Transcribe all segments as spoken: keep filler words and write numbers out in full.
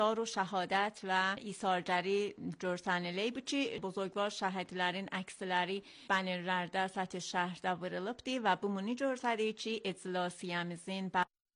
و şəhadət və isargəri görsənilib ki, buzurgvar şəhidlərin əksləri banerlərdə səthi şəhərdə vurulubdu və bu muni görsədir ki, iclasiyəmizin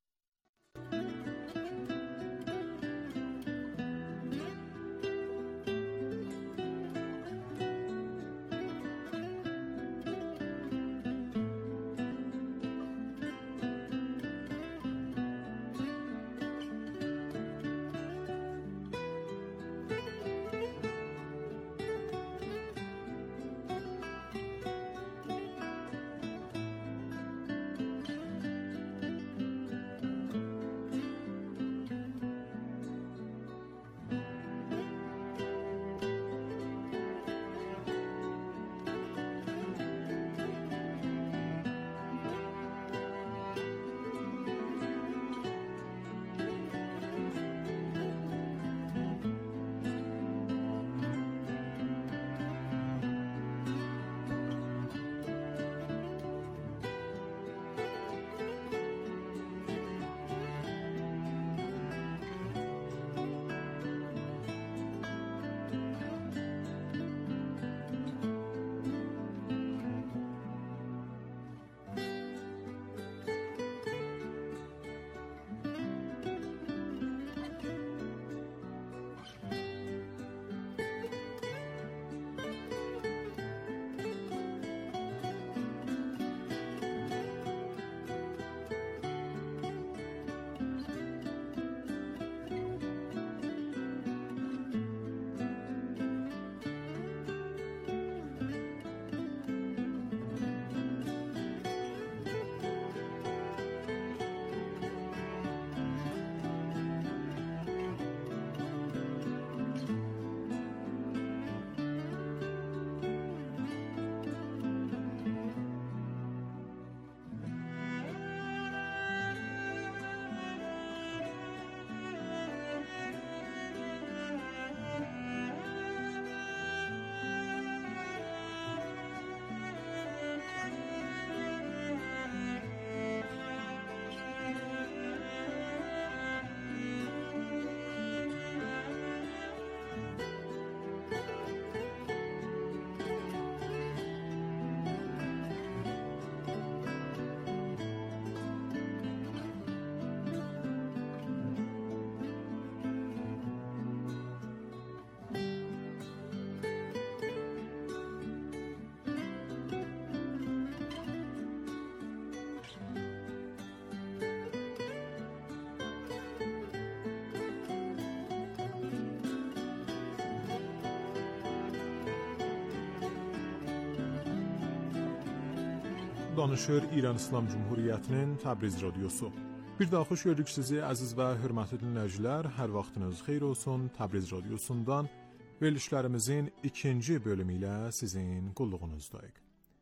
Danışır İran İslam Cumhuriyyətinin Təbriz radiosu. Bir daha xoş gördük sizi əziz və hörmətli dinləyicilər. Hər vaxtınız xeyir olsun. Təbriz radiosundan verilişlərimizin ikinci bölümü ilə sizin qulluğunuzdayıq.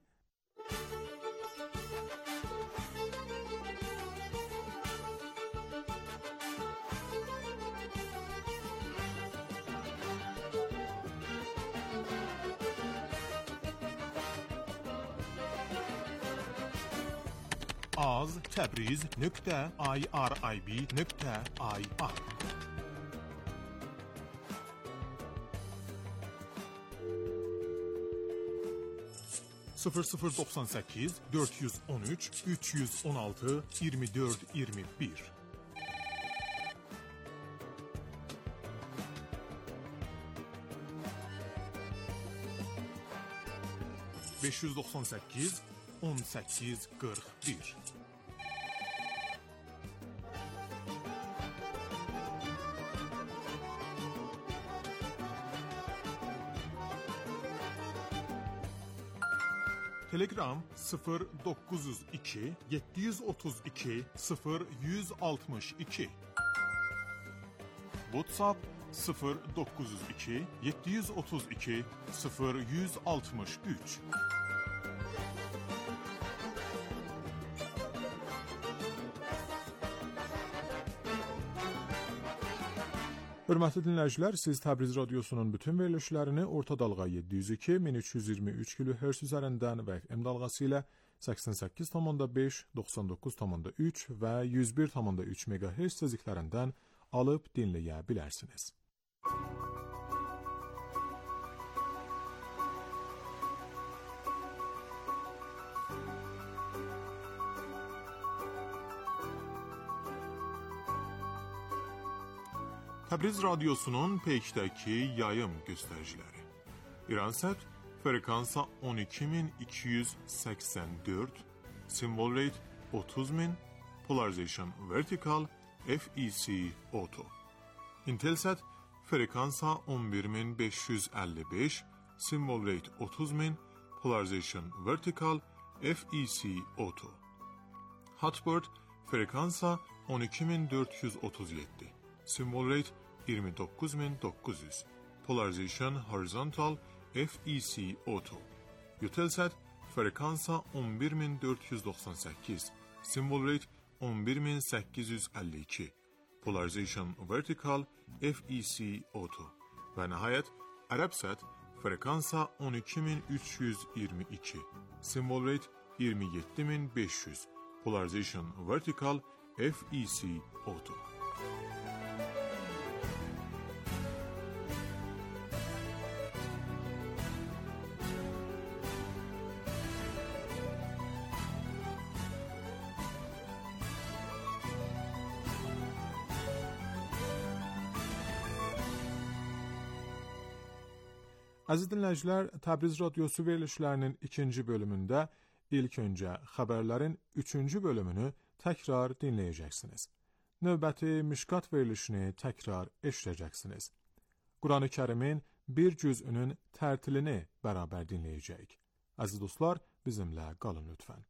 az təbriz nöqtə irib nöqtə ir sıfır sıfır doxsan səkkiz dörd yüz on üç üç yüz on altı iyirmi dörd iyirmi bir beş yüz doxsan səkkiz on səkkiz qırx bir Telegram sıfır doqquz yüz iki yeddi yüz otuz iki sıfır yüz altmış iki WhatsApp sıfır doqquz yüz iki yeddi yüz otuz iki sıfır yüz altmış üç Hörmətli dinləyicilər, siz Təbriz radiosunun bütün verilişlərini orta dalğa yeddi yüz iki min üç yüz iyirmi üç kilohertz üzərindən və F M dalğası ilə səksən səkkiz nöqtə beş, doxsan doqquz nöqtə üç və yüz bir nöqtə üç megahertz tezliklərindən alıb dinləyə bilərsiniz. Təbriz Radyosu'nun Peyk'təki yayım göstəriciləri. İransat frekansa on iki min iki yüz səksən dörd, symbol rate otuz min, polarization vertical, F E C auto. Intelsat frekansa on bir min beş yüz əlli beş, symbol rate otuz min, polarization vertical, F E C auto. Hotbird frekansa on iki min dörd yüz otuz yeddi, symbol rate iyirmi dokuz min dokuz yüz, polarization horizontal, F E C auto. Eutelsat frekansa on bir min dörd yüz doxsan səkkiz, symbol rate on bir min səkkiz yüz əlli iki, polarization vertical, F E C auto. Və nəhayət Arabsat frekansa on iki min üç yüz iyirmi iki, symbol rate iyirmi yeddi min beş yüz, polarization vertical, F E C auto. Əziz dinləyicilər, Təbriz Radyosu verilişlərinin ikinci bölümündə ilk öncə xəbərlərin üçüncü bölümünü təkrar dinləyəcəksiniz. Növbəti Mişkat verilişini təkrar eşidəcəksiniz. Quran-ı Kərimin bir cüzünün tərtilini bərabər dinləyəcəyik. Əziz dostlar, bizimlə qalın lütfən.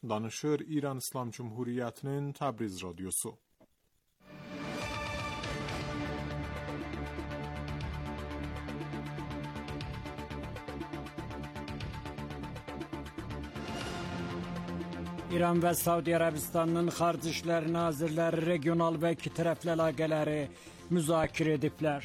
danışır İran İslam Cumhuriyyətinin Təbriz Radyosu. İran və Səudiyyə Ərəbistanının Xarici İşlər Nazirləri regional və iki tərəfli əlaqələri müzakirə ediblər.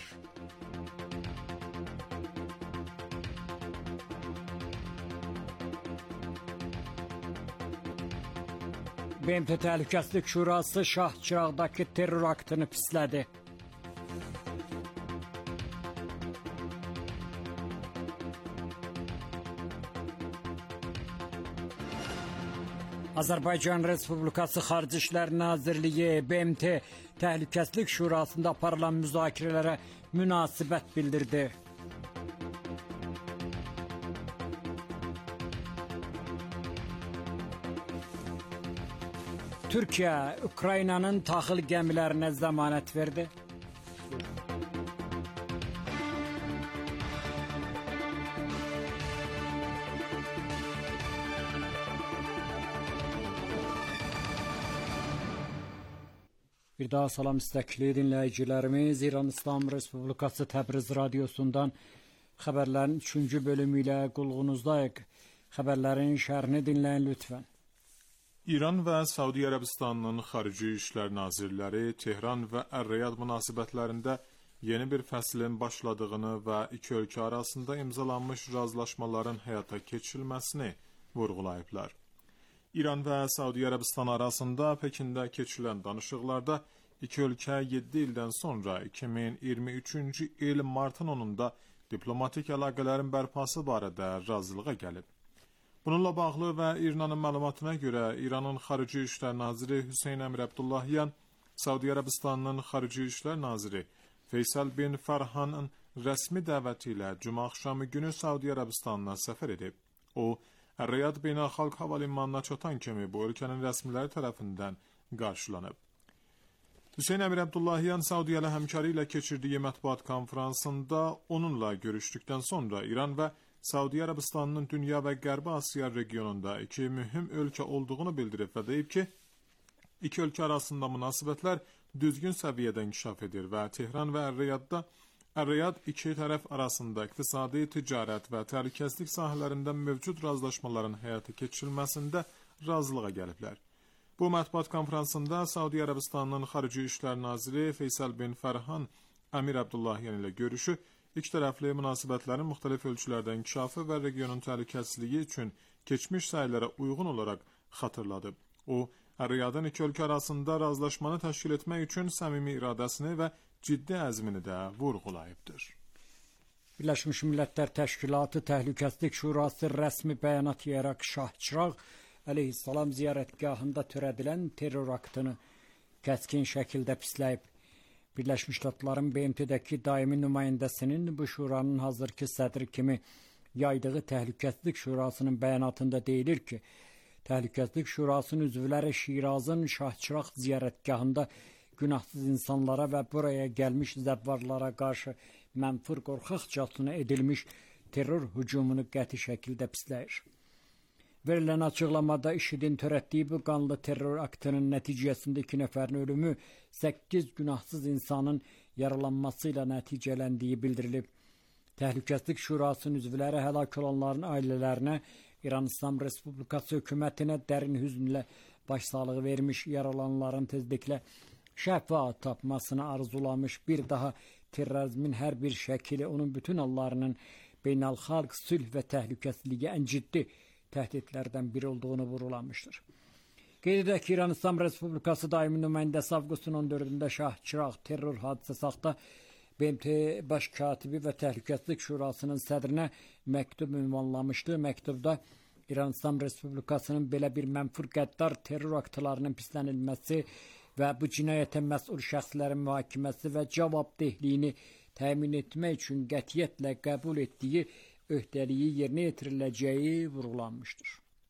B M T Təhlükəsizlik Şurası Şahçırağdakı terror aktını pislədi. Azərbaycan Respublikası Xarici İşlər Nazirliyi B M T Təhlükəsizlik Şurasında aparılan müzakirələrə münasibət bildirdi. Türkiyə Ukraynanın taxıl gəmilərinə zəmanət verdi. Bir daha salam istəkli dinləyicilərimiz, İran İslam Respublikası Təbriz Radyosundan xəbərlərin üçüncü bölümü ilə qulğunuzdayıq. Xəbərlərin şərhini dinləyin lütfən. İran və Səudiyyə Ərəbistanının Xarici İşlər Nazirləri Tehran və Ər-Riyad münasibətlərində yeni bir fəslin başladığını və iki ölkə arasında imzalanmış razılaşmaların həyata keçirilməsini vurğulayıblar. İran və Səudiyyə Ərəbistan arasında Pekində keçirilən danışıqlarda iki ölkə yeddi ildən sonra iki min iyirmi üçüncü il martın onunda diplomatik əlaqələrin bərpası barədə razılığa gəlib. Bununla bağlı və İranın məlumatına görə İranın Xarici İşlər Naziri Hüseyn Əmir Abdullahyan, Səudiyyə Ərəbistanının Xarici İşlər Naziri Feysal bin Farhanın rəsmi dəvəti ilə cümə axşamı günü Səudiyyə Ərəbistanına səfər edib. O, Ər-Riyad Beynəlxalq Hava Limanına çatan kimi bu ölkənin rəsmiləri tərəfindən qarşılanıb. Hüseyn Əmir Abdullahyan Səudiyyə həmkarı ilə keçirdiyi mətbuat konferansında onunla görüşdükdən sonra İran və Səudiyyə Ərəbistanının dünya və Qərbi Asiya regionunda iki mühüm ölkə olduğunu bildirib və deyib ki, iki ölkə arasında münasibətlər düzgün səviyyədə inkişaf edir və Tehran və Ər-Riyadda Ər-Riyad iki tərəf arasında iqtisadi, ticarət və təhlükəsizlik sahələrində mövcud razılaşmaların həyata keçirilməsində razılığa gəliblər. Bu mətbuat konferansında Səudiyyə Ərəbistanının Xarici İşlər Naziri Feysal bin Farhan Əmir Abdullahyan ilə görüşü iki tərəfli münasibətlərin müxtəlif ölçülərdə inkişafı və regionun təhlükəsizliyi üçün keçmiş səylərə uyğun olaraq xatırladı. O, Ər-Riyadın iki ölkə arasında razılaşmanı təşkil etmək üçün səmimi iradəsini və ciddi əzmini də vurğulayıbdır. Birləşmiş Millətlər Təşkilatı Təhlükəsizlik Şurası rəsmi bəyanat yayaraq Şahçırağ əleyhissalam ziyarətgahında törədilən terror aktını kəskin şəkildə pisləyib. Birləşmiş Ştatların B M T-dəki daimi nümayəndəsinin bu şuranın hazırki sədri kimi yaydığı Təhlükəsizlik Şurasının bəyanatında deyilir ki, Təhlükəsizlik Şurasının üzvləri Şirazın Şahçırağ ziyarətgahında günahsız insanlara və buraya gəlmiş zəvvarlara qarşı mənfur qorxaqcasına edilmiş terror hücumunu qəti şəkildə pisləyir. Verilən açıqlamada IŞİD-in törətdiyi bu qanlı terror aktının nəticəsində iki nəfərin ölümü, səkkiz günahsız insanın yaralanması ilə nəticələndiyi bildirilib. Təhlükəsizlik Şurasının üzvləri həlak olanların ailələrinə, İran İslam Respublikası hökumətinə dərin hüznlə başsağlığı vermiş, yaralananların tezliklə şəfa tapmasını arzulamış, bir daha terrorizmin hər bir şəkili onun bütün hallarının beynəlxalq sülh və təhlükəsizliyi ən ciddi təhdidlərdən biri olduğunu vurğulamışdır. Qeyd edək ki, İran İslam Respublikası daimi nümayəndəsi avqustun on dördündə Şahçırağ terror hadisəsi haqqında B M T Baş Katibi və Təhlükəsizlik Şurasının sədrinə məktub ünvanlamışdı. Məktubda İran İslam Respublikasının belə bir mənfur qəddar terror aktlarının pislənilməsi və bu cinayətə məsul şəxslərin mühakiməsi və cavabdehliyini təmin etmək üçün qətiyyətlə qəbul etdiyi öhdəliyi yerinə yetiriləcəyi vurğulanmışdır.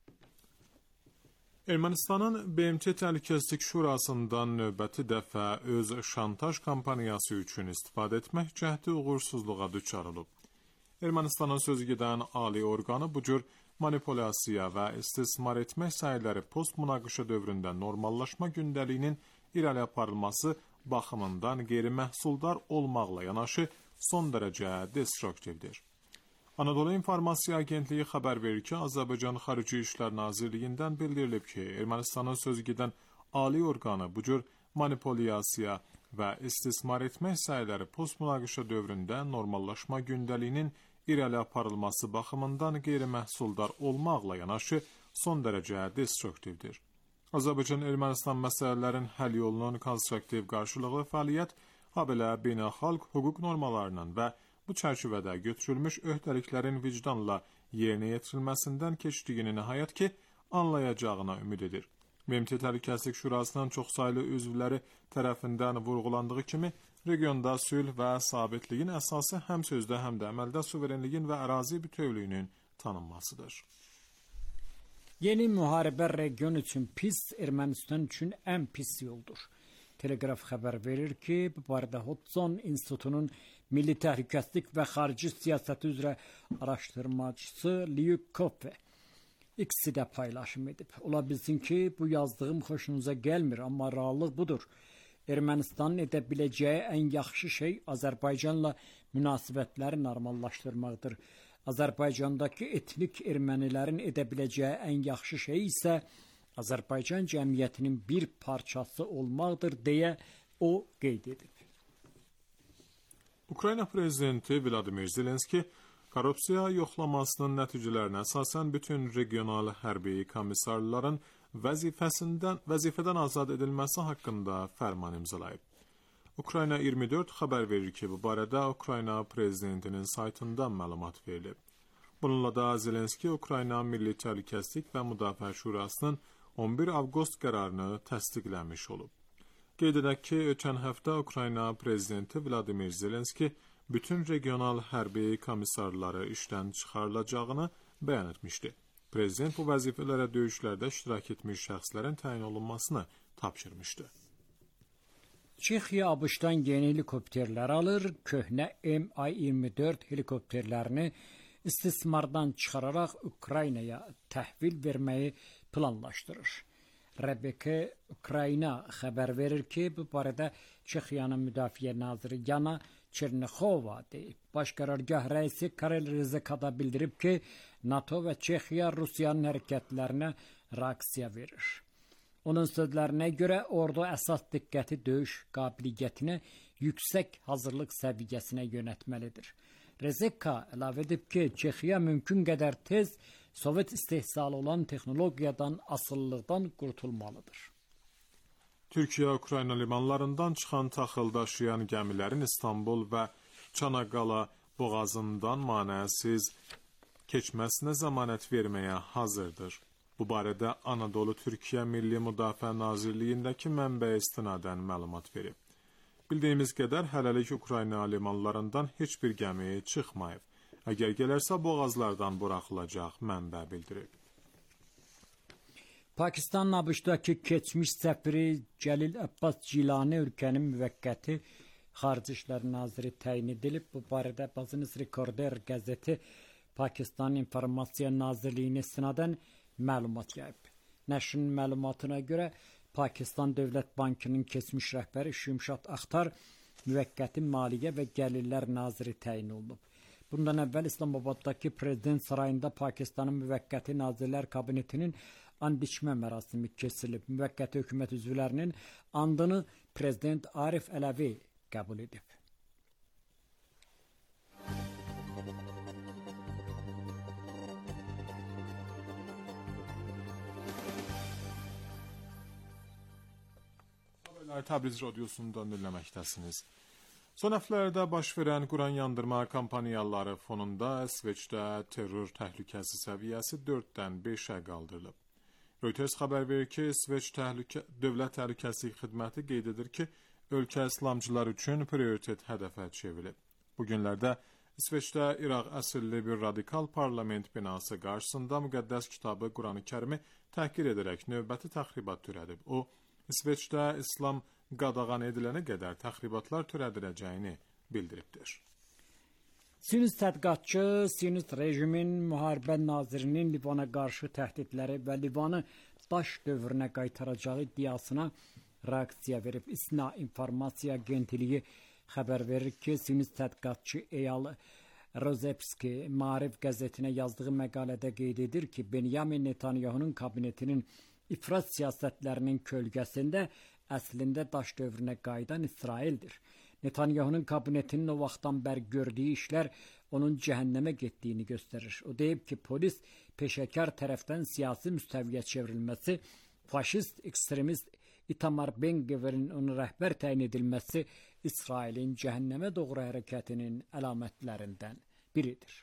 Ermənistanın B M T Təhlükəsizlik Şurasından növbəti dəfə öz şantaj kampaniyası üçün istifadə etmək cəhdi uğursuzluğa düçar olub. Ermənistanın sözü gedən ali orqanı bu cür manipulyasiya və istismar etmək səyləri post-münaqişə dövründə normallaşma gündəliyinin irəli aparılması baxımından qeyri-məhsuldar olmaqla yanaşı son dərəcə destruktivdir. Anadolu İnformasiya Agentliyi xəbər verir ki, Azərbaycan Xarici İşlər Nazirliyindən bildirilib ki, Ermənistanın sözü gedən ali orqanı bu cür manipulyasiya və istismar etmək səyləri post-münaqişə dövründə normallaşma gündəliyinin irəli aparılması baxımından qeyri-məhsuldar olmaqla yanaşı son dərəcə destruktivdir. Azərbaycan-Ermənistan məsələlərin həll yolunun konstruktiv qarşılıqlı fəaliyyət, habelə beynəlxalq hüquq normalarının və bu çərçivədə götürülmüş öhdəliklərin vicdanla yerinə yetirilməsindən keçdiyini nəhayət ki, anlayacağına ümid edir. M M T Təhlükəsizlik Şurasının çoxsaylı üzvləri tərəfindən vurğulandığı kimi, regionda sülh və sabitliyin əsası həm sözdə, həm də əməldə suverenliyin və ərazi bütövlüyünün tanınmasıdır. Yeni müharibə region üçün pis, Ermənistan üçün ən pis yoldur. Telegraf xəbər verir ki, bu barədə Hudson İnstitutunun Milli Təhlükəsizlik və Xarici Siyasəti üzrə araşdırmacısı Liu Kofe ikisi də paylaşım edib. Ola bilsin ki, bu yazdığım xoşunuza gəlmir, amma reallıq budur. Ermənistanın edə biləcəyi ən yaxşı şey Azərbaycanla münasibətləri normallaşdırmaqdır. Azərbaycandakı etnik ermənilərin edə biləcəyi ən yaxşı şey isə Azərbaycan cəmiyyətinin bir parçası olmaqdır deyə o qeyd edib. Ukrayna prezidenti Vladimir Zelenski korrupsiya yoxlamasının nəticələrinə əsasən bütün regional hərbi komissarların vəzifəsindən vəzifədən azad edilməsi haqqında fərman imzalayıb. Ukrayna iyirmi dörd xəbər verir ki, bu barədə Ukrayna prezidentinin saytından məlumat verilib. Bununla da Zelenski Ukrayna Milli Təhlükəsizlik və Müdafiə Şurasının on bir avqust qərarını təsdiqləmiş olub. Qeyd edək ki, ötən həftə Ukrayna prezidenti Vladimir Zelenski bütün regional hərbi komissarları işdən çıxarılacağını bəyan etmişdi. Prezident bu vəzifələrə döyüşlərdə iştirak etmiş şəxslərin təyin olunmasını tapşırmışdı. Çexiya ABŞ-dan yeni helikopterlər alır, köhnə M I iyirmi dörd helikopterlərini istismardan çıxararaq Ukraynaya təhvil verməyi planlaşdırır. Rebecca Ukrayna xəbər verir ki, bu barədə Çexiyanın müdafiə naziri Yana Çernixova deyib. Baş qərargah rəisi Karel Ryzhko da bildirib ki, NATO və Çexiya Rusiyanın hərəkətlərinə reaksiya verir. Onun sözlərinə görə ordu əsas diqqəti döyüş qabiliyyətinə yüksək hazırlıq səviyyəsinə yönətməlidir. Ryzhko əlavə edib ki, Çexiya mümkün qədər tez Sovet istehsalı olan texnologiyadan, asılılıqdan qurtulmalıdır. Türkiyə Ukrayna limanlarından çıxan taxıl daşıyan gəmilərin İstanbul və Çanaqqala boğazından manəsiz keçməsinə zəmanət verməyə hazırdır. Bu barədə Anadolu Türkiyə Milli Müdafiə Nazirliyindəki mənbəyə istinadən məlumat verib. Bildiyimiz qədər hələlik Ukrayna limanlarından heç bir gəmi çıxmayıb. Əgər gələrsə boğazlardan buraxılacaq, mənbə bildirib. Pakistanın ABŞ-dakı keçmiş səfiri Cəlil Abbas Cilani ölkənin müvəqqəti Xarici İşlər Naziri təyin edilib. Bu barədə Business Recorder qəzeti Pakistan İnformasiya Nazirliyinə istinadən məlumat yayıb. Nəşrin məlumatına görə Pakistan Dövlət Bankının keçmiş rəhbəri Şimşad Axtar müvəqqəti Maliyyə və Gəlirlər Naziri təyin olunub. Bundan əvvəl İslamabaddakı Prezident Sarayında Pakistanın müvəqqəti Nazirlər Kabinetinin and içmə mərasimi keçirilib. Müvəqqəti hökumət üzvlərinin andını Prezident Arif Ələvi qəbul edib. Haberlər Təbriz radiosundan dinləməkdəsiniz. Son həftələrdə baş verən Quran yandırma kampaniyaları fonunda İsveçdə terror təhlükəsi səviyyəsi dörddən beşə qaldırılıb. Reuters xəbər verir ki, İsveç təhlükə, Dövlət Təhlükəsizlik Xidməti qeyd edir ki, ölkə İslamcılar üçün prioritet hədəfə çevrilib. Bu günlərdə İsveçdə İraq əsilli bir radikal parlament binası qarşısında müqəddəs kitabı Qurani-Kərimi təhqir edərək növbəti təxribat törədib. O, İsveçdə İslam qadağan edilənə qədər təxribatlar törədiləcəyini bildiribdir. Siyonist tədqiqatçı, Siyonist rejimin müharibə nazirinin Livana qarşı təhdidləri və Livanı daş dövrünə qaytaracağı iddiasına reaksiya verib. İSNA informasiya agentliyi xəbər verir ki, Siyonist tədqiqatçı Eyal Rozepski Maarif qəzetinə yazdığı məqalədə qeyd edir ki, Benyamin Netanyahunun kabinetinin ifrat siyasətlərinin kölgəsində əslində daş dövrünə qayıdan İsraildir. Netanyahunun kabinetinin o vaxtdan bəri gördüyü işlər onun cəhənnəmə getdiyini göstərir. O deyib ki, polis peşəkar tərəfdən siyasi müstəviyə çevrilməsi, faşist, ekstremist İtamar Ben-Gvir'in onu rəhbər təyin edilməsi İsrailin cəhənnəmə doğru hərəkətinin əlamətlərindən biridir.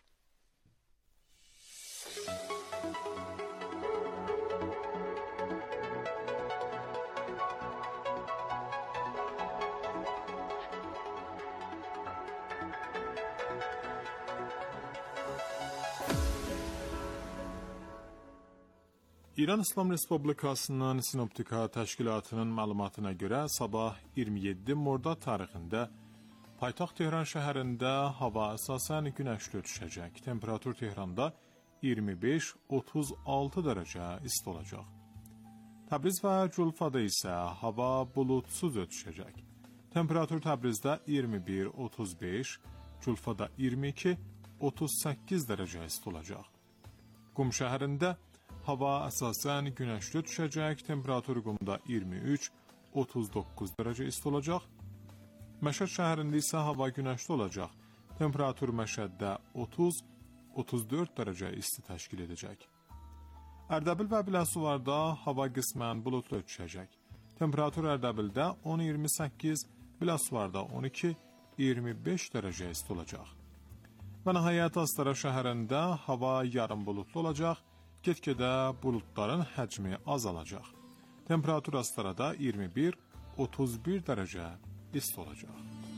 İran İslam Respublikasının Sinoptika Təşkilatının məlumatına görə sabah iyirmi yeddi Mordad tarixində paytaxt Tehran şəhərində hava əsasən günəşli düşəcək. Temperatur Tehranda iyirmi beş otuz altı dərəcə isti olacaq. Təbriz və Culfada isə hava bulutsuz ötüşəcək. Temperatur Təbrizdə iyirmi bir otuz beş, Culfada iyirmi iki otuz səkkiz dərəcə isti olacaq. Qum şəhərində hava əsasən günəşli düşəcək, temperatur Qumda iyirmi üç otuz doqquz dərəcə isti olacaq. Məşəd şəhərində isə hava günəşli olacaq, temperatur Məşəddə otuz otuz dörd dərəcə isti təşkil edəcək. Ərdəbil və Biləsuvarda hava qismən bulutlu düşəcək. Temperatur Ərdəbildə on iyirmi səkkiz, Biləsuvarda on iki iyirmi beş dərəcə isti olacaq. Və nəhayət Astara şəhərində hava yarım bulutlu olacaq, get-gedə buludların həcmi azalacaq. Temperatur Astarada iyirmi bir otuz bir dərəcə isti olacaq.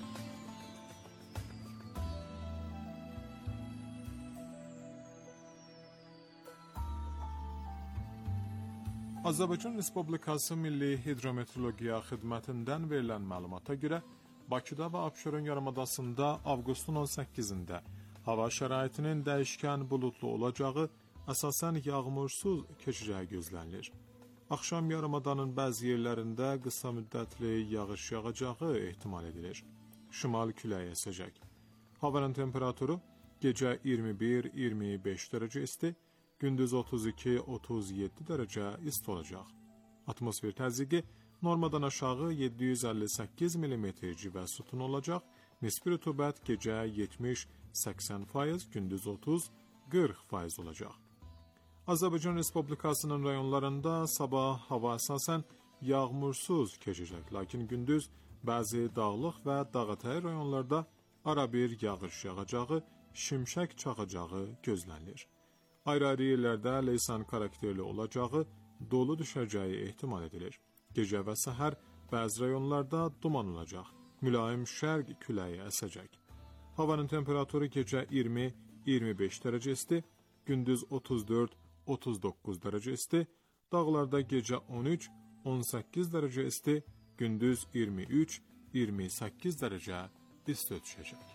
Azərbaycan Respublikası Milli Hidrometeorologiya Xidmətindən verilən məlumata görə Bakıda və Abşeron yarımadasında avqustun on səkkizində hava şəraitinin dəyişkən buludlu olacağı, əsasən yağmursuz keçəcəyi gözlənilir. Axşam yarımadanın bəzi yerlərində qısa müddətli yağış yağacağı ehtimal edilir. Şimal küləyi əsəcək. Havanın temperaturu gecə iyirmi bir iyirmi beş dərəcə isti, gündüz otuz iki otuz yeddi dərəcə isti olacaq. Atmosfer təzyiqi normadan aşağı yeddi yüz əlli səkkiz millimetr civə sütun olacaq. Nisbi rütubət gecə yetmiş səksən faiz, gündüz otuz qırx faiz olacaq. Azərbaycan Respublikasının rayonlarında sabah hava əsasən yağmursuz keçəcək, lakin gündüz bəzi dağlıq və dağətəyi rayonlarda arabir yağış yağacağı, şimşək çaxacağı gözlənilir. Ayrı-ayrı yerlərdə leysan karakterli olacağı, dolu düşəcəyi ehtimal edilir. Gecə və səhər bəzi rayonlarda duman olacaq, mülayim şərq küləyi əsəcək. Havanın temperaturu gecə iyirmi iyirmi beş dərəcə isti, gündüz otuz dörd otuz doqquz dərəcə isti, dağlarda gecə on üç on səkkiz dərəcə isti, gündüz iyirmi üç iyirmi səkkiz dərəcə isti ötüşəcək.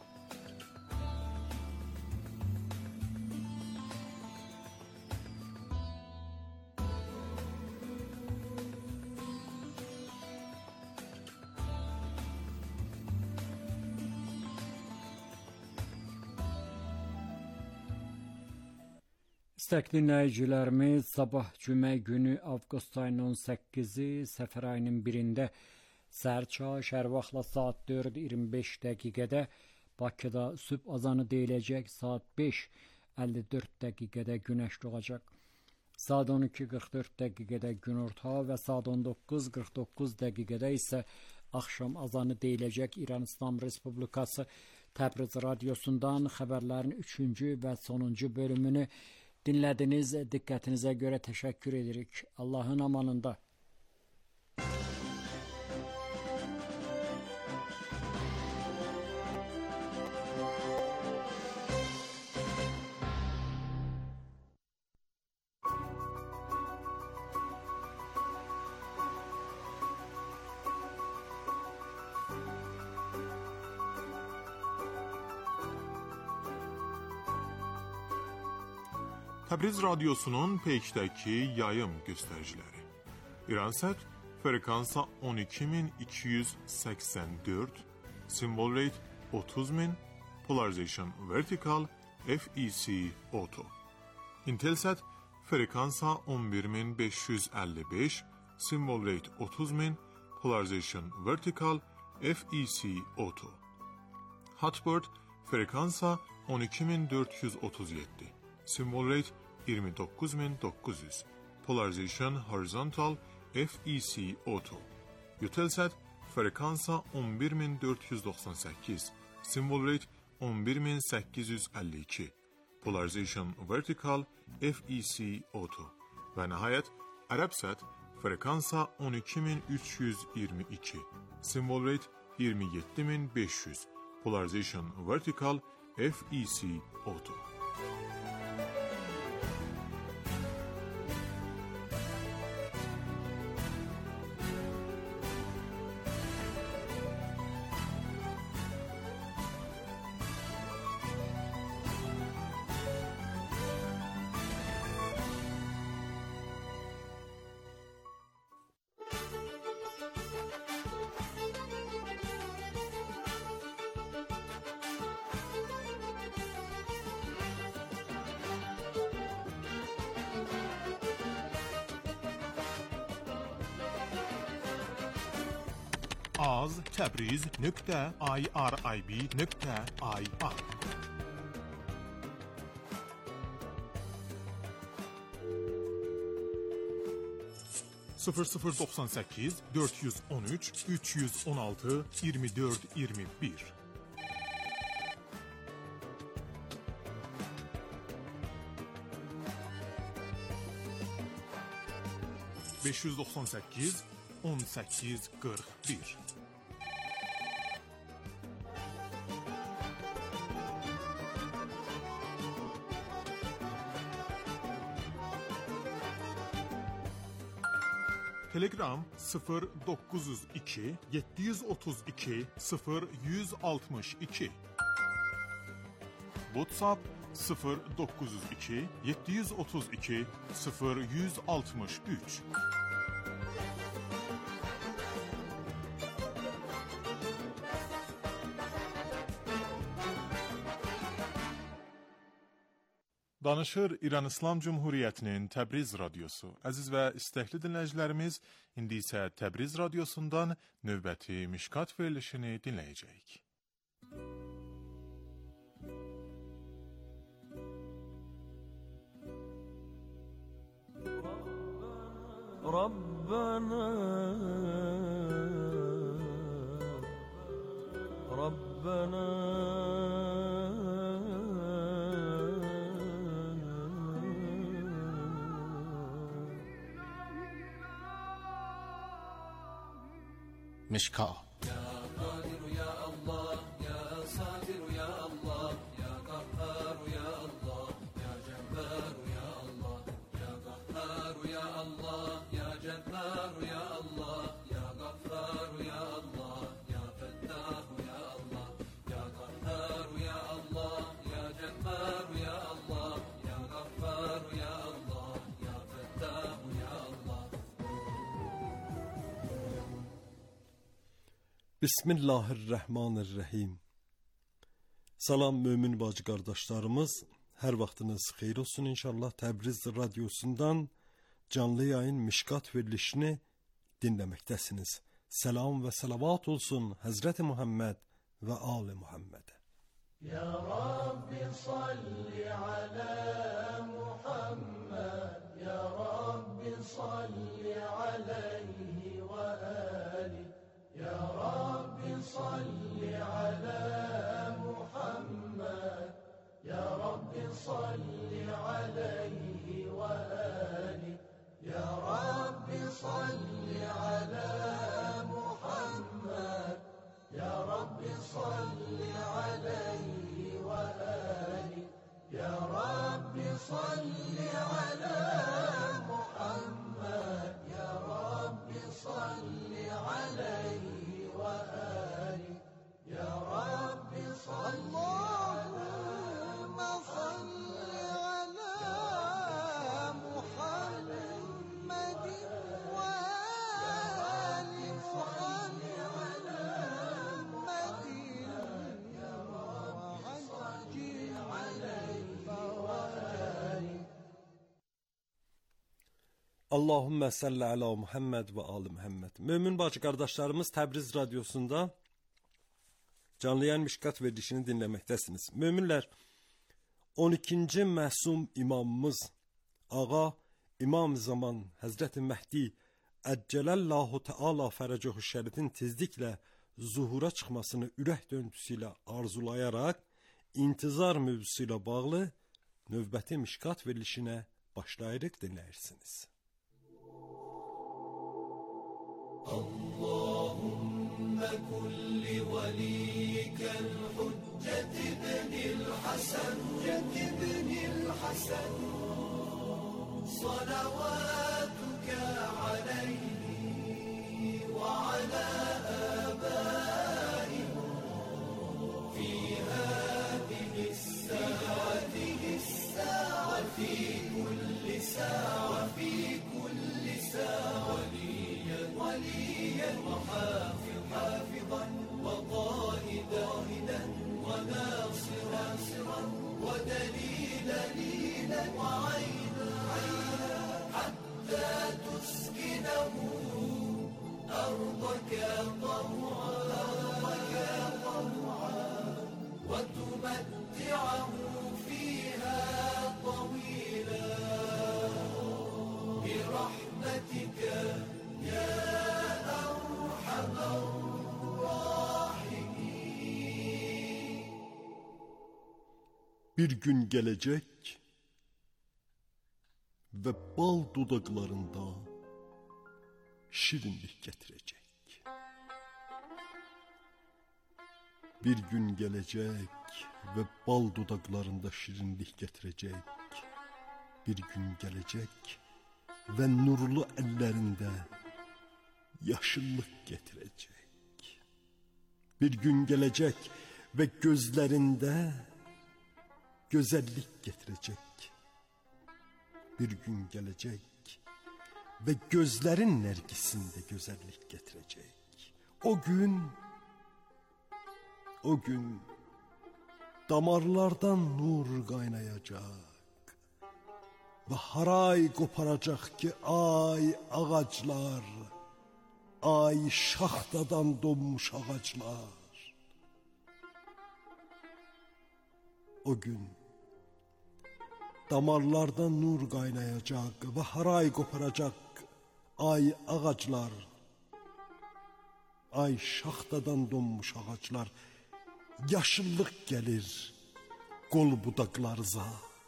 İstəkli dinləyicilərimiz, sabah cümə günü avqust ayının on səkkizi, səfər ayının birində səhər çağı şəhər vaxtla saat dörd iyirmi beş dəqiqədə Bakıda sübh azanı deyiləcək, saat beş əlli dörd dəqiqədə günəş doğacaq. Saat on iki qırx dörd dəqiqədə günorta və saat on doqquz qırx doqquz dəqiqədə isə axşam azanı deyiləcək. İran İslam Respublikası Təbriz radiosundan xəbərlərin üçüncü və sonuncu bölümünü dinlədiniz. Diqqətinizə görə təşəkkür edirik. Allahın amanında. Təbriz radyosunun Peyk'təki yayım göstəriciləri. İransat frekansa on iki min iki yüz səksən dörd, symbol rate otuz min, polarization vertical, F E C auto. Intelsat frekansa on bir min beş yüz əlli beş, symbol rate otuz min, polarization vertical, F E C auto. Hotbird frekansa on iki min dörd yüz otuz yeddi, symbol rate iyirmi dokuz min dokuz yüz, polarization horizontal, F E C auto. Eutelsat frekansa on bir min dörd yüz doxsan səkkiz, symbol rate on bir min səkkiz yüz əlli iki, polarization vertical, F E C auto. Və nəhayət Arabsat frekansa on iki min üç yüz iyirmi iki, symbol rate iyirmi yeddi min beş yüz, polarization vertical, F E C auto. az təbriz nöqtə irib nöqtə ir sıfır sıfır doxsan səkkiz dörd yüz on üç üç yüz on altı iyirmi dörd iyirmi bir beş yüz doxsan səkkiz on səkkiz qırx bir Telegram sıfır doqquz yüz iki yeddi yüz otuz iki sıfır yüz altmış iki WhatsApp sıfır doqquz yüz iki yeddi yüz otuz iki sıfır yüz altmış üç Danışır İran İslam Cumhuriyyətinin Təbriz radiosu. Əziz və istəkli dinləyicilərimiz, indi isə Təbriz radiosundan növbəti Mişkat verilişini dinləyəcəyik. Rabbana Rabbana Mişka. Ya Kadir ya Allah, ya Satir ya Allah, ya Kahhar ya Allah, ya Cebbar ya Allah, ya Kahhar ya Allah, ya Cebbar ya Allah, ya Ghaffar ya Allah, ya Fettah ya Allah, ya Kahhar ya Allah, ya Cebbar ya Allah, ya Ghaffar ya Allah, ya Fettah ya Allah. Bismillahirrahmanirrahim. Salam mömin bacı qardaşlarımız, hər vaxtınız xeyir olsun inşallah. Təbriz radiosundan canlı yayın Mişkat verilişini dinləməkdəsiniz. Salam və salavat olsun Həzrəti Muhammed və Ali Muhammedə. Ya Rabbi salli ala Muhammed, Ya Rabbi salli aleyhi və ali. Ya Rabbi salli ala Muhammed, Ya Rabbi salli aleyhi ve ali. Ya Rabbi salli ala Muhammed, Ya Rabbi salli aleyhi ve ali. Ya Rabbi salli Allahümme salli ala Muhammed və ali Muhammed. Mömin bacı qardaşlarımız Təbriz Radyosunda canlı yayın Mişkat verilişini dinləməkdəsiniz. Möminlər, on ikinci məsum imamımız Ağa İmam Zaman Həzrəti Məhdi Əccələllahu Teala Fərəcəhu Şərifin tezliklə zuhura çıxmasını ürək döntüsü ilə arzulayaraq intizar mövzusu ilə bağlı növbəti Mişkat verilişinə başlayırıq, dinləyirsiniz. Allahümme kulli velikel hüccet ibnil Hasan ibnil Hasan salavatuke aleyhi ve ala abaihim fi hadihi s-sa'a ve fi kulli sa'a ve fi kulli sa'a وليا وحافظا وقائدا وناصرا ودليلا وعينا حتى تسكنه أرضك طوعا وتمتعه فيها طويلا برحمتك يا أرحم الراحمين. Bir gün gelecek ve bal dudaklarında şirinlik getirecek. Bir gün gelecek ve bal dudaklarında şirinlik getirecek. Bir gün gelecek ve nurlu ellerinde yaşıllık getirecek. Bir gün gelecek ve gözlerinde güzellik getirecek. Bir gün gelecek ve gözlerin nergisinde güzellik getirecek. O gün, o gün damarlardan nur kaynayacak ve haray koparacak ki ay ağaçlar, ay şahtadan donmuş ağaçlar. O gün damarlardan nur kaynayacak ve haray koparacak ay ağaçlar, ay şahtadan donmuş ağaçlar. Yaşıllık gelir kol budaklarıza.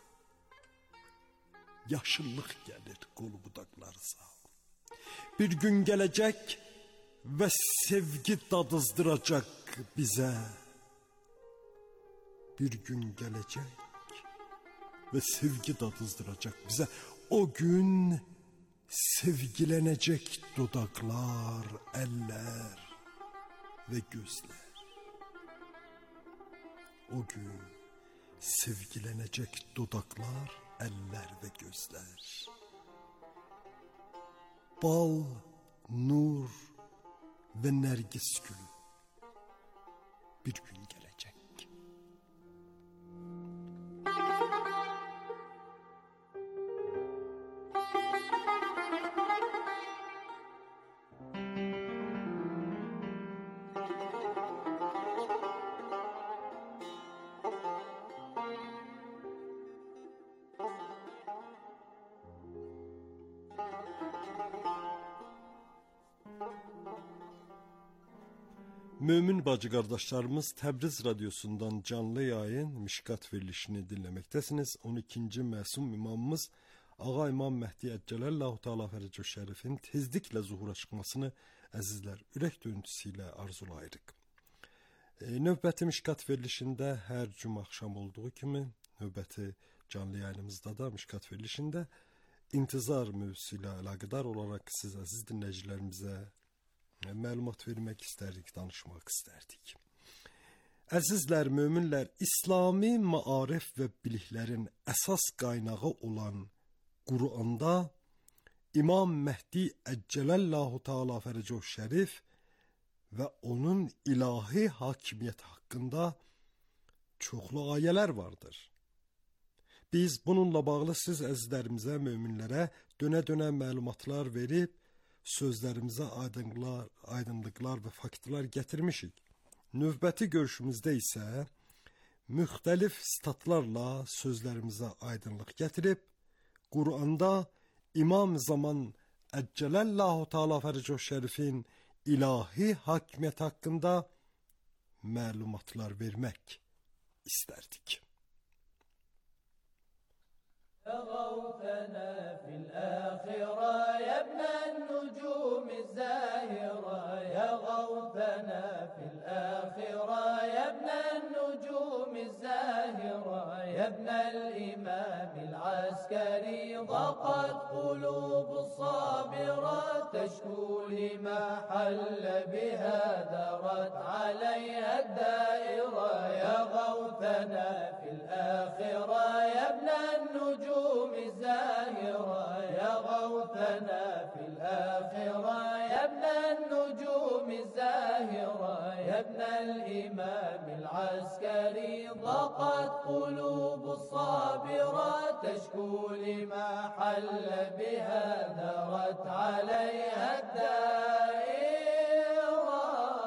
Yaşıllık gelir kol budaklarıza. Bir gün gelecek ve sevgi dadızdıracak bize. Bir gün gelecek ve sevgi dadızdıracak bize. O gün sevgilenecek dudaklar, eller ve gözler. O gün sevgilenecek dudaklar, eller ve gözler. Bal, nur ve nergis gülü bir gün gelecek. Mömin bacı qardaşlarımız Təbriz Radyosundan canlı yayın Mişkat verilişini dinləməkdəsiniz. on ikinci məsum imamımız Ağa İmam Məhdi Əccələllahu Teala Fərəcəhu Şərifin tezliklə zuhura çıxmasını əzizlər ürək döyüntüsü ilə arzulayırıq. E, növbəti Mişkat verilişində hər cümə axşam olduğu kimi növbəti canlı yayınımızda da Mişkat verilişində intizar mövzusu ilə əlaqədar olaraq siz əziz dinləyicilərimizə məlumat vermək istərdik, danışmaq istərdik. Əzizlər, möminlər, İslami maarif və biliklərin əsas qaynağı olan Quranda İmam Məhdi Əccələllahu Teala Fərəcəhu Şərif və onun ilahi hakimiyyəti haqqında çoxlu ayələr vardır. Biz bununla bağlı siz əzizlərimizə, möminlərə dönə-dönə məlumatlar verib, sözlərimizə aydınlıqlar, aydınlıqlar və faktlar gətirmişik. Növbəti görüşümüzdə isə müxtəlif statlarla sözlərimizə aydınlıq gətirib, Quranda İmam Zaman Əccələllahu Teala Fərəcuh Şərifin ilahi hakimiyyət haqqında məlumatlar vermək istərdik. يا غوثنا في الآخرة يا ابن النجوم الزاهرة يا غوثنا في الآخرة يا ابن النجوم الزاهرة يا ابن الإمام العسكري ضاقت قلوب الصابرات تشكو لما حل بها دارت عليها الدائرة يا غوثنا في الآخرة يا ابن النجوم الزاهرة يا غوثنا في الآخرة يا ابن النجوم الزاهرة يا ابن الإمام العسكري ضاقت قلوب الصابرات تشكو لما حل بها دارت عليها الدائرة.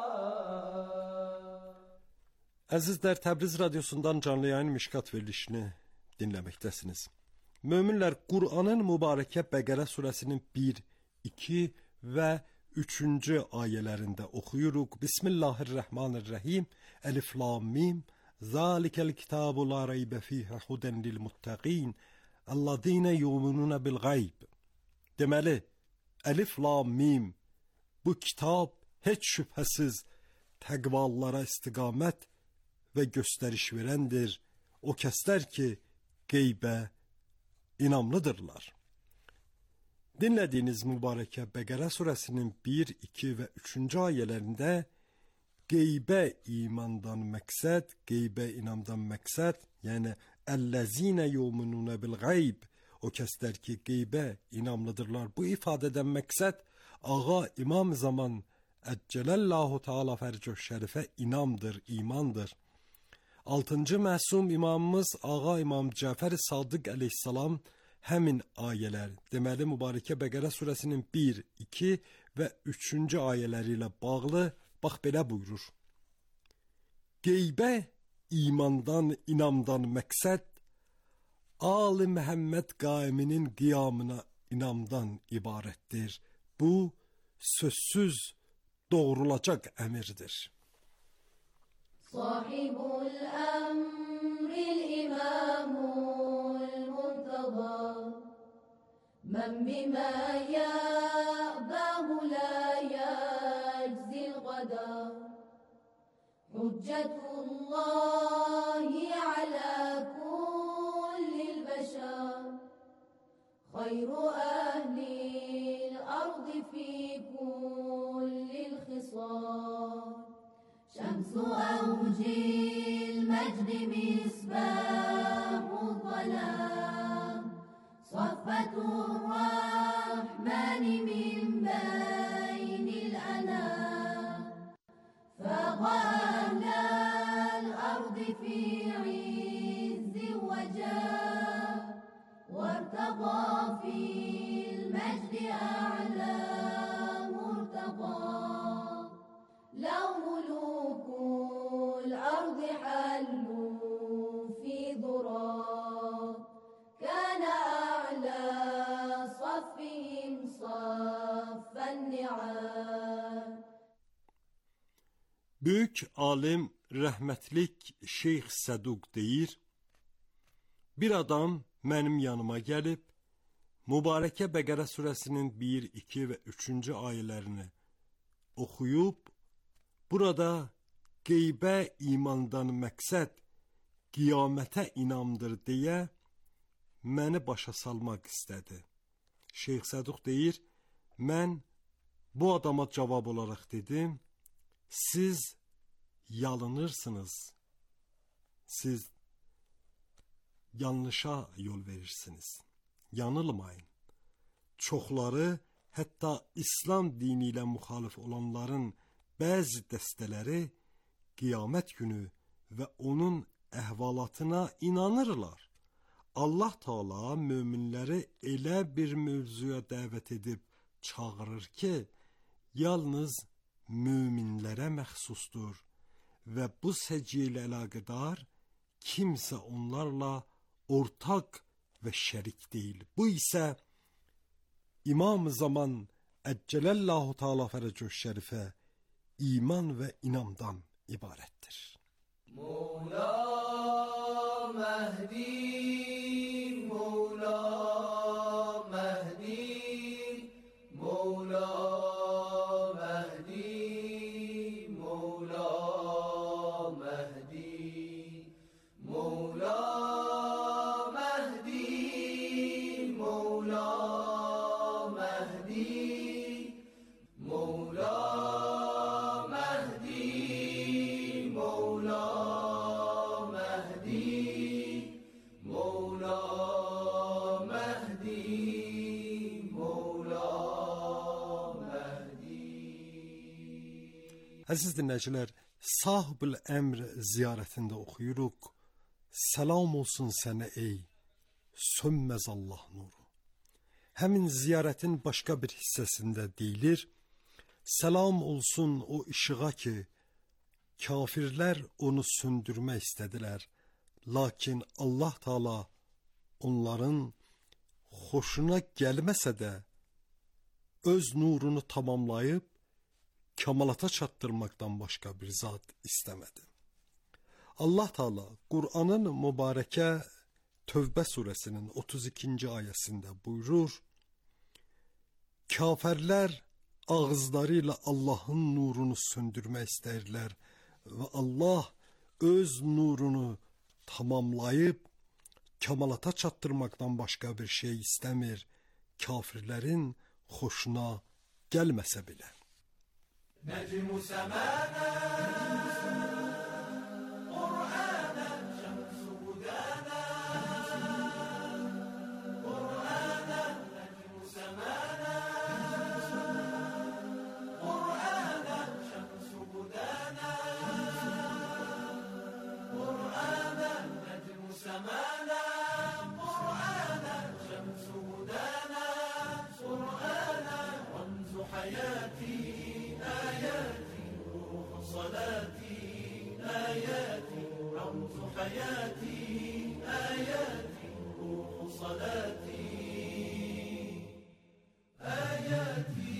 Əzizlər, Təbriz radiosundan canlı yayın Mişkat verilişini dinləməkdəsiniz. Möminlər, Qur'anın mübarəkə Bəqərə surəsinin bir, iki və üçüncü ayələrində oxuyuruq. Bismillahirrahmanirrahim. Elif lam mim. Zalikal kitabu la raybe fihi hudan lil muttaqin. Allazina yu'minuna bil gayb. Deməli, Elif lam mim. Bu kitab heç şübhəsiz təqvalılara istiqamət və göstəriş verəndir. O kəslər ki, qeybə inamlıdırlar. Dinlədiyiniz mübarəkə Bəqərə surəsinin bir, iki və üçüncü ayələrində qeybə imandan məqsəd, qeybə inamdan məqsəd, yəni əlləzinə yu'minuna bil gayb, o kəslər ki, qeybə inamlıdırlar. Bu ifadədən məqsəd Ağa İmam Zaman Əccələllahu Teala Fərəcuh Şərifə inamdır, imandır. altıncı məsum imamımız Ağa İmam Cəfər Sadiq əleyhissalam həmin ayələr, deməli mübarəkə Bəqərə surəsinin bir, iki və üçüncü ayələri ilə bağlı bax belə buyurur. Qeybə imandan, inamdan məqsəd Ali Məhəmməd qaiminin qiyamına inamdan ibarətdir. Bu sözsüz doğrulacaq əmirdir. صاحب الأمر الإمام المنتظر من بما يأباه لا يجزي القدر حجة الله على كل البشر خير أهل الأرض في كل الخصال شمس أوج المجد مصباح الظلام صفة الرحمن من بين الأنام فاق أهل الأرض في عز وجاه وارتقى في المجد أعلى مرتقى لو ملوك الأرض حلوا في ضراب كان أعلى صفهم صف النعام. Böyük alim rəhmətlik Şeyx Səduq deyir, bir adam mənim yanıma gəlib, mübarəkə Bəqərə surəsinin bir, iki və üçüncü ayələrini oxuyub, burada qeybə imandan məqsəd qiyamətə inamdır deyə məni başa salmaq istədi. Şeyx Səduq deyir, mən bu adama cavab olaraq dedim, siz yalınırsınız, siz yanlışa yol verirsiniz, yanılmayın. Çoxları, hətta İslam dini ilə müxalif olanların bəzi dəstələri qiyamət günü və onun əhvalatına inanırlar. Allah Taala möminləri elə bir mövzuya dəvət edib çağırır ki, yalnız möminlərə məxsusdur və bu səciyyə ilə əlaqədar kimsə onlarla ortaq və şərik deyil. Bu isə İmam Zaman Əccələllahu Teala fərəcəh şərifə iman və inamdan ibarətdir. Mevla Mehdi, Mevla Mehdi, Mevla Mehdi, Mevla Mehdi, Mevla Mehdi, Mevla Mehdi, Mevla Mehdi, Mevla Mehdi, Mevla Mehdi, Mevla Mehdi. Əziz dinləyicilər, Sahibül Əmr ziyarətində oxuyuruq. Salam olsun sənə ey sönməz Allah nuru. Həmin ziyarətin başqa bir hissəsində deyilir, salam olsun o işığa ki, kafirlər onu söndürmək istədilər, lakin Allah Taala onların xoşuna gəlməsə də öz nurunu tamamlayıb kamalata çatdırmaqdan başqa bir zat istəmədi. Allah Taala Qur'anın mübarəkə Tövbə surəsinin otuz ikinci ayəsində buyurur, kafirlər ağızları ilə Allahın nurunu söndürmək istəyirlər və Allah öz nurunu tamamlayıb kamalata çatdırmaqdan başqa bir şey istəmir, kafirlərin xoşuna gəlməsə belə. Necmu semana Qur'ana şemsu hudana Qur'ana necmu semana Qur'ana şemsu hudana Qur'ana necmu semana Qur'ana şemsu hudana Qur'ana ramzu hayati آياتي روح صلاتي آياتي رمز حياتي آياتي روح صلاتي آياتي.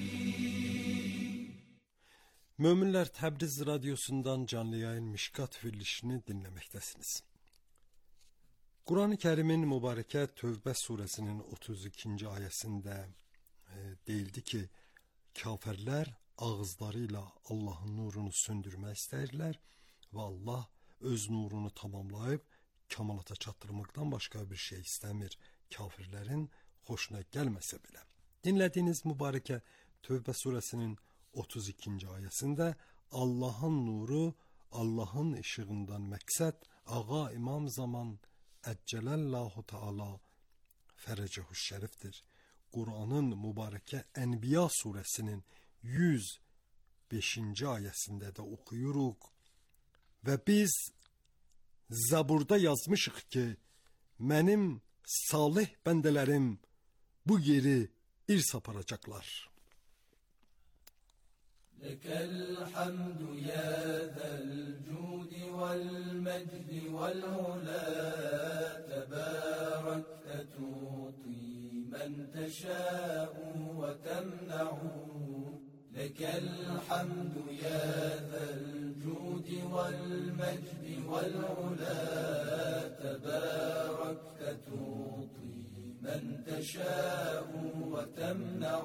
Möminlər Təbriz radiosundan canlı yayın Mişkat verilişini dinləməkdəsiniz. Quran-ı Kərimin mübarəkə Tövbə surəsinin otuz ikinci ayəsində e, deyildi ki, kafirlər ağızlarıyla Allahın nurunu söndürmək istəyirlər və Allah öz nurunu tamamlayıb kamalata çatdırmaqdan başqa bir şey istəmir, kafirlərin xoşuna gəlməsə belə. Dinlədiyiniz mübarəkə Tövbə surəsinin otuz ikinci ayəsində Allahın nuru, Allahın işığından məqsəd Ağa İmam Zaman Əccələllahu Teala fərəcəhu şərifdir. Qur'anın mübarəkə Ənbiya surəsinin yüz beşinci ayəsində də oxuyuruq və biz Zaburda yazmışıq ki, mənim salih bəndələrim bu yeri irs aparacaqlar. Lekəl hamdu ya zəl cudi vəl məcdi vəl ulə təbərəkdə tuti mən təşəu və təmnəu. لك الحمد يا ذا الجود والمجد والعلا تباركت تعطي من تشاء وتمنع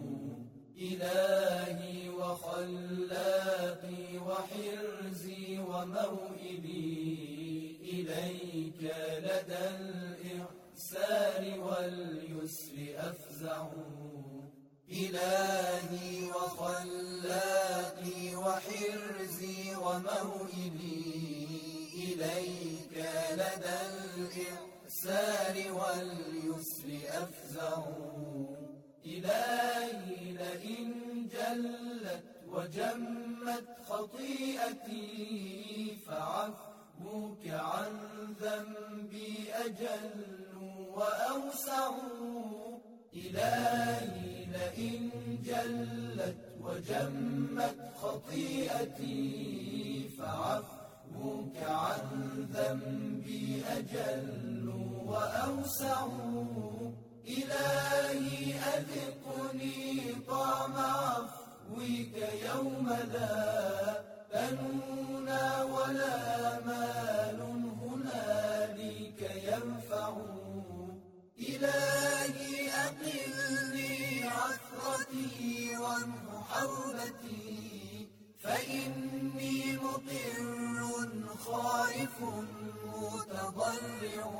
إلهي وخلاقي وحرزي وموئلي إليك لدى الإحسان واليسر أفزع إلهي وخلاقي وحرزي وموئلي إليك لدى الإحسان واليسر أفزع إلهي لئن جلت وجمت خطيئتي فعفوك عن ذنبي أجل وأوسع إلهي لئن جلت وجمت خطيئتي فعفوك عن ذنبي أجل وأوسع إلهي أذقني طعم عفوك يوم لا بنون ولا مال هنالك ينفع إلهي أقلني عثرتي وامح حربتي فإني مقر خائف متضرع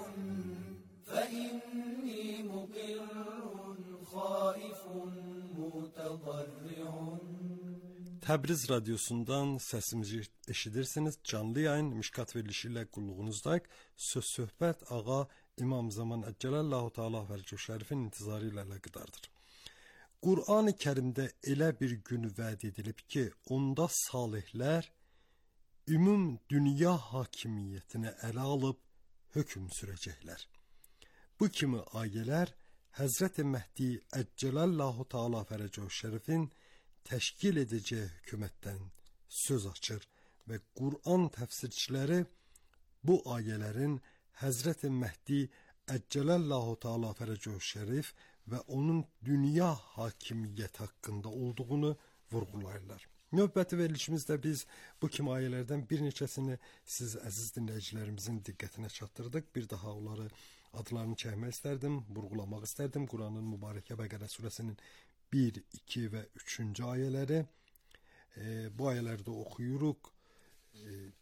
فإني مقر خائف متضرع. Təbriz radiosundan səsimizi eşidirsiniz. Canlı yayın Mişkat verilişi ilə qulluğunuzdayıq. Söz söhbət ağa İmam Zaman Əccələllahu Teala Fərcü Şərifin intizarı ilə əlaqədardır. Qur'an-ı Kərimdə elə bir gün vəd edilib ki, onda salihlər ümum dünya hakimiyyətini ələ alıb hökm sürəcəklər. Bu kimi ayələr Həzrət Məhdi Əccələllahu Teala Fərcü Şərifin təşkil edəcəyi hökumətdən söz açır və Qur'an təfsirçiləri bu ayələrin Həzrət Məhdi Əccələllahu Teala Fərcü Şərif və onun dünya hakimiyyəti haqqında olduğunu vurğulayırlar. Növbəti verilişimizdə biz bu kimi ayələrdən bir neçəsini siz əziz dinləyicilərimizin diqqətinə çatdırdıq. Bir daha onları adlarını çəkmək istərdim, vurğulamaq istərdim. Quranın Mübarəkə Bəqərə surəsinin bir, iki və üçüncü ayələri. E, bu ayələrdə oxuyuruq. E,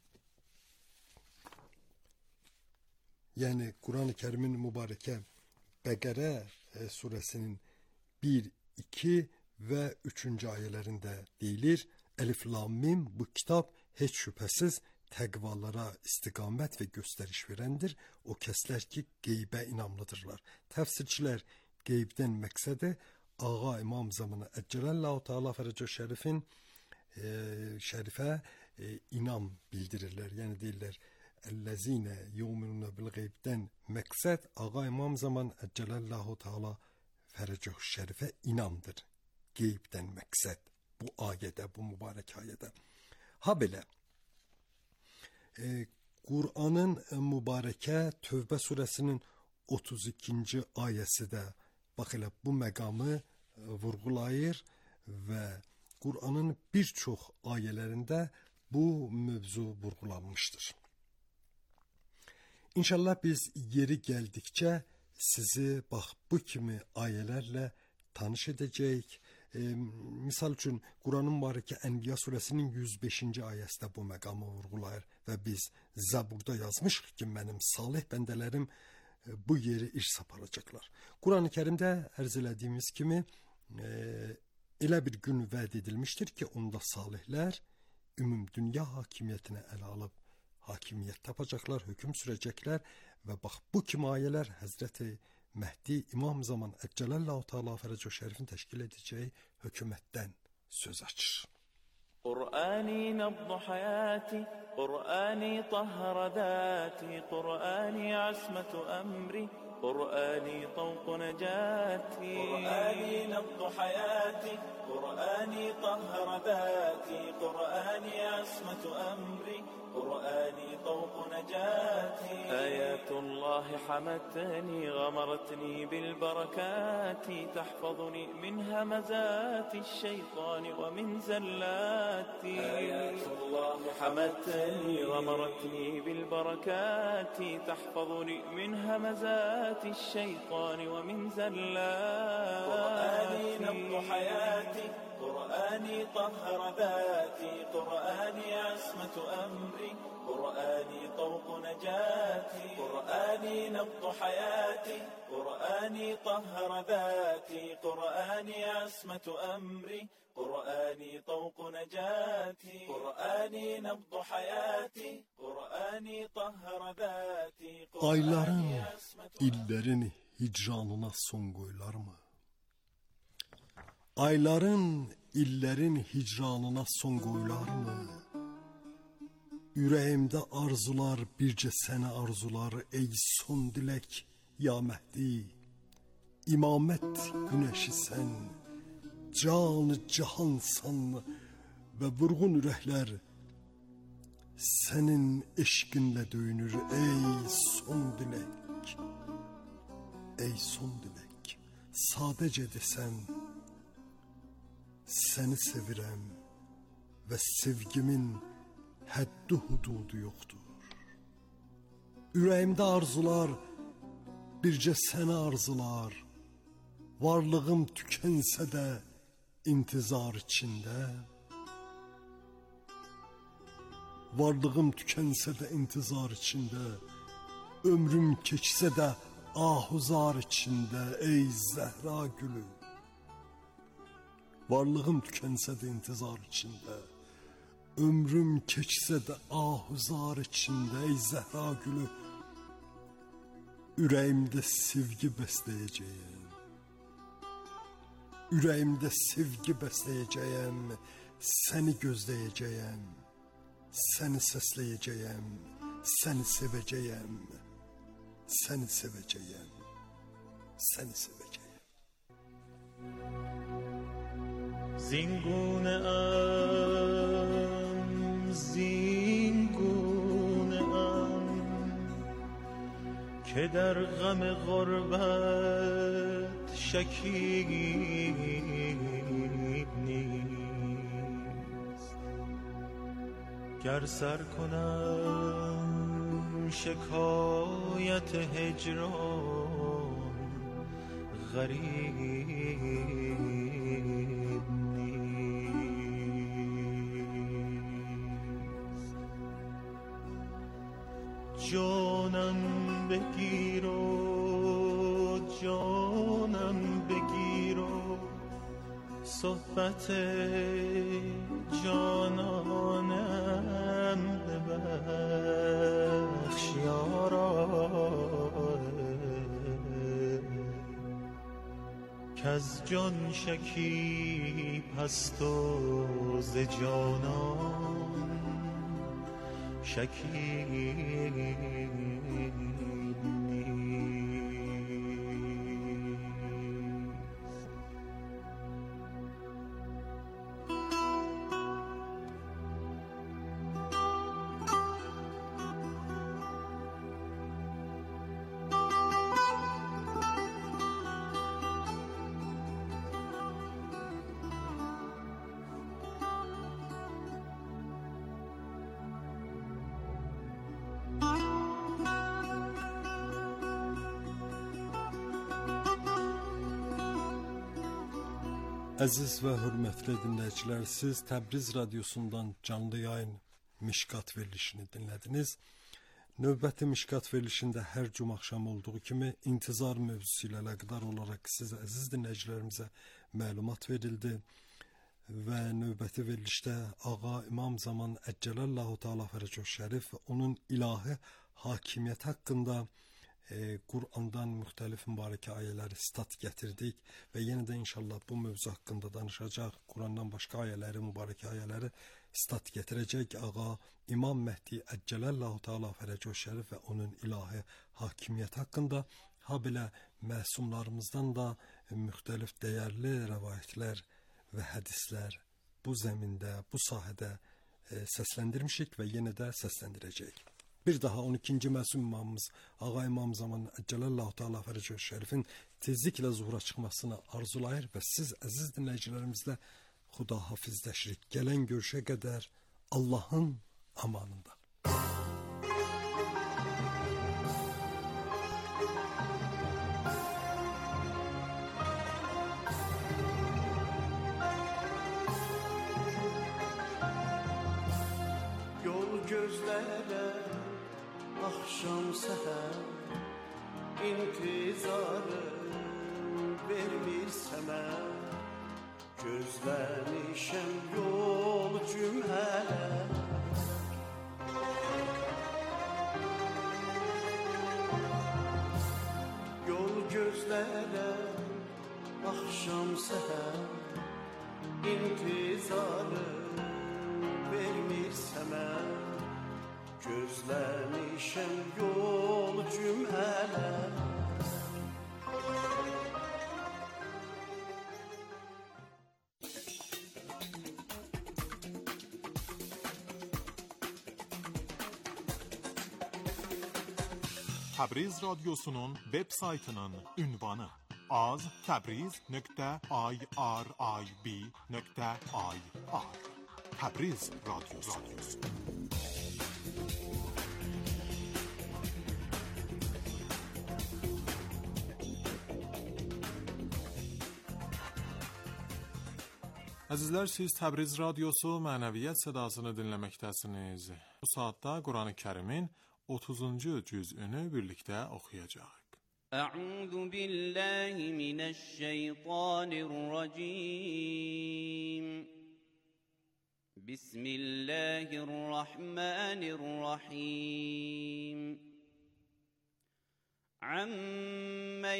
yəni Quran-ı Kərimin Mübarəkə Bəqərə e, surəsinin bir, iki və üçüncü ayələrində deyilir: Elif Lam Mim, bu kitab heç şübhəsiz təqvalara istiqamət və göstəriş verəndir. O kəslər ki, qeybə inamlıdırlar. Təfsirçilər qeybdən məqsədi Ağa İmam Zaman Əccələllahu Teala Fərcü Şərifin e, şərifə e, inam bildirirlər. Yəni deyirlər, Əl-ləzinə yu'minuna bil qeybdən məqsəd Ağa İmam Zaman Əccələllahu Teala Fərcü Şərifə inamdır. Qeybdən məqsəd bu ayədə, bu mübarək ayədə. Ha belə, e, Qur'anın mübarəkə Tövbə surəsinin otuz ikinci ayəsi də bax elə bu məqamı e, vurğulayır və Qur'anın bir çox ayələrində bu mövzu vurğulanmışdır. İnşallah biz yeri gəldikcə sizi bax bu kimi ayələrlə tanış edəcəyik. E, misal üçün Quranın mübarəkə Ənbiya surəsinin yüz beşinci ayəsində bu məqamı vurğulayır və biz Zəburda yazmışıq ki, mənim salih bəndələrim e, bu yeri irs aparacaqlar. Quran-ı Kərimdə ərz elədiyimiz kimi e, elə bir gün vəd edilmişdir ki, onda salihlər ümum dünya hakimiyyətini ələ alıb hakimiyyət tapacaqlar, hökm sürəcəklər və bax bu kimi ayələr Həzrəti Məhdi İmam Zaman Əccələllahu Teala Fərcü Şərifin təşkil edəcəyi hökumətdən söz açır. قرآني نبض حياتي قرآني طهر ذاتي قرآني عصمة أمري قرآني طوق نجاتي قرآني نبض حياتي قرآني طهر ذاتي قرآني عصمة أمري قرآني طوق نجاتي آيات الله حمتني غمرتني بالبركات تحفظني من همزات الشيطان ومن زلاتي آيات الله حمتني غمرتني بالبركات تحفظني من همزات الشيطان ومن زلاتي قرآني نبض حياتي قرآني طهر ذاتي قرآني عصمة أمري قرآني طوق نجاتي قرآني نبض حياتي قرآني طهر ذاتي قرآني عصمة أمري قرآني طوق نجاتي قرآني نبض حياتي قرآني طهر ذاتي Ayların, illerin hicranına son qoyular mı? Ayların, illerin hicranına son qoyular mı? Ürəyimdə arzular, bircə səni arzular, ey son dilək ya Mehdi, imamət günəşi sən, canı cahansan və vurğun ürəklər sənin eşqinlə döyünür. Ey son dilək, ey son dilək, sadəcə desən, səni sevirəm və sevgimin həddi hududu yoxdur. Ürəyimdə arzular, bircə səni arzular, varlığım tükənsə də intizar içində, varlığım tükənsə də intizar içində, ömrüm keçsə də ahuzar içində. Ey Zəhra gülü, varlığım tükənsə də intizar içində, ömrüm keçsə də ahuzar içində. Ey Zəhra gülü, ürəyimdə sevgi bəsləyəcəyəm, ürəyimdə sevgi bəsləyəcəyəm, səni gözləyəcəyəm, səni səsləyəcəyəm, səni sevəcəyəm, səni sevəcəyəm, səni sevəcəyəm. زینگونه ام زینگونه ام که در غم غربت شکیب نیست. گر سر کنم شکایت هجران غریب جانم بگیر و جانم بگیر و صحبت جانانم ببخش یارا، کز جان شکیب هست و ز جانان شکیب نیست. Əziz və hörmətli dinləyicilər, siz Təbriz radiosundan canlı yayın Mişqat verilişini dinlədiniz. Növbəti Mişqat verilişində hər cuma axşam olduğu kimi intizar mövzusu ilə əlaqədar olaraq sizə əziz dinləyicilərimizə məlumat verildi və növbəti verilişdə Ağa İmam Zaman Əccəlallahu Teala Fərəcəhu Şərif və onun ilahi hakimiyyət haqqında E, Qur'andan müxtəlif mübarək ayələri stat gətirdik və yenə də inşallah bu mövzu haqqında danışacaq. Qur'andan başqa ayələri, mübarək ayələri stat gətirəcək Ağa İmam Mehdi Əccəlallahu Teala Fərəcəhu Şərif və onun ilahi hakimiyyət haqqında. Ha belə məsumlarımızdan da e, müxtəlif dəyərli rəvayətlər və hədislər bu zəmində, bu sahədə e, səsləndirmişik və yenə də səsləndirəcək. Bir daha on ikinci məsum imamımız Ağa İmam Zaman Əccəlallahu Teala Fərəcəhu Şərifin tezliklə zuhura çıxmasını arzulayır və siz əziz dinləyicilərimizlə xudahafizləşirik. Gələn görüşə qədər Allahın amanında. Yol gözlərə akşam seher intizarım vermir sənə, gözləmişəm yol cümlələr. Yol gözlərə akşam seher intizarım vermir sənə, gözləmişəm yol cümlələr. Təbriz radyosunun web saytının ünvanı az tabriz nöqtə irib nöqtə ir. Təbriz radyosu. Əzizlər, siz Təbriz radyosu mənəviyyat sədasını dinləməkdəsiniz. Bu saatda Quran-ı Kərimin otuzuncu cüzünü birlikdə oxuyacağıq. Əuzu billahi mineşşeytanirracim. Bismillahirrahmanirrahim. Amma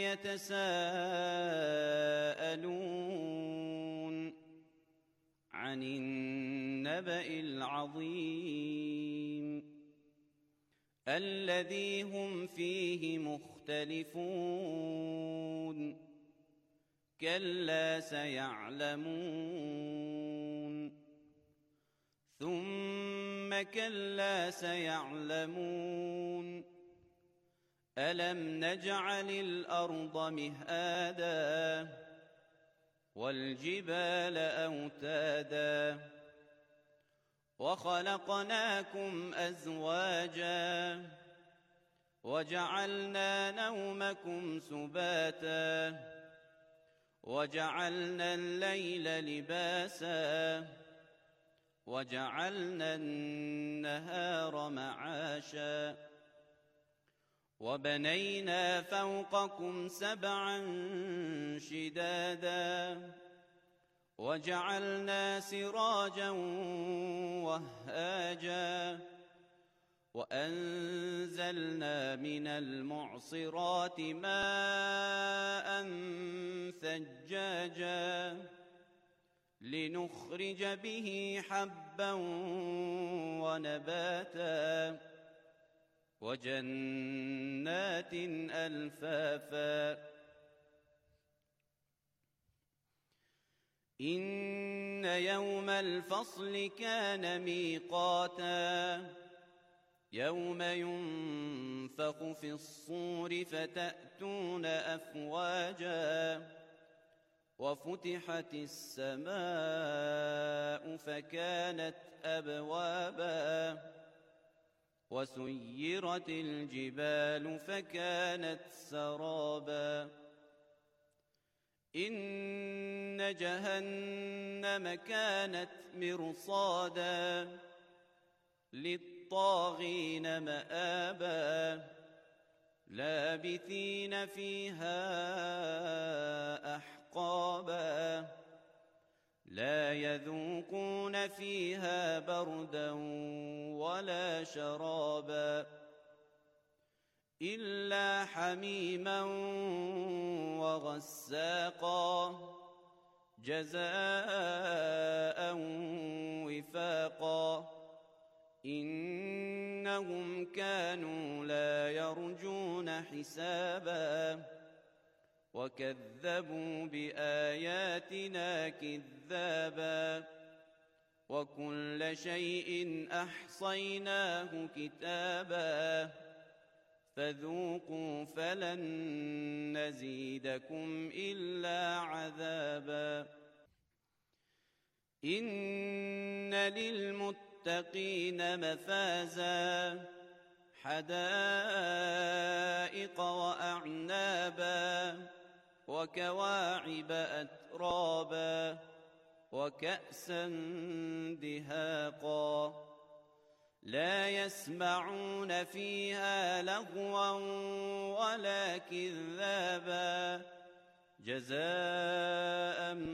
yetesâelûn anin nebe'il azîm. الذي هم فيه مختلفون كلا سيعلمون ثم كلا سيعلمون ألم نجعل الأرض مهادا والجبال أوتادا وخلقناكم أزواجا وجعلنا نومكم سباتا وجعلنا الليل لباسا وجعلنا النهار معاشا وبنينا فوقكم سبعا شدادا وجعلنا سراجا وهاجا وأنزلنا من المعصرات ماء ثجاجا لنخرج به حبا ونباتا وجنات ألفافا إن يوم الفصل كان ميقاتا يوم ينفخ في الصور فتأتون أفواجا وفتحت السماء فكانت أبوابا وسيرت الجبال فكانت سرابا إن جهنم كانت مرصادا للطاغين مآبا لابثين فيها أحقابا لا يذوقون فيها بردا ولا شرابا إلا حميما وغساقا جزاء وفاقا إنهم كانوا لا يرجون حسابا وكذبوا بآياتنا كذابا وكل شيء أحصيناه كتابا فذوقوا فلن نزيدكم إلا عذابا إن للمتقين مفازا حدائق وأعنابا وكواعب أترابا وكأسا دهاقا لا يسمعون فيها لغوا ولا كذابا جزاء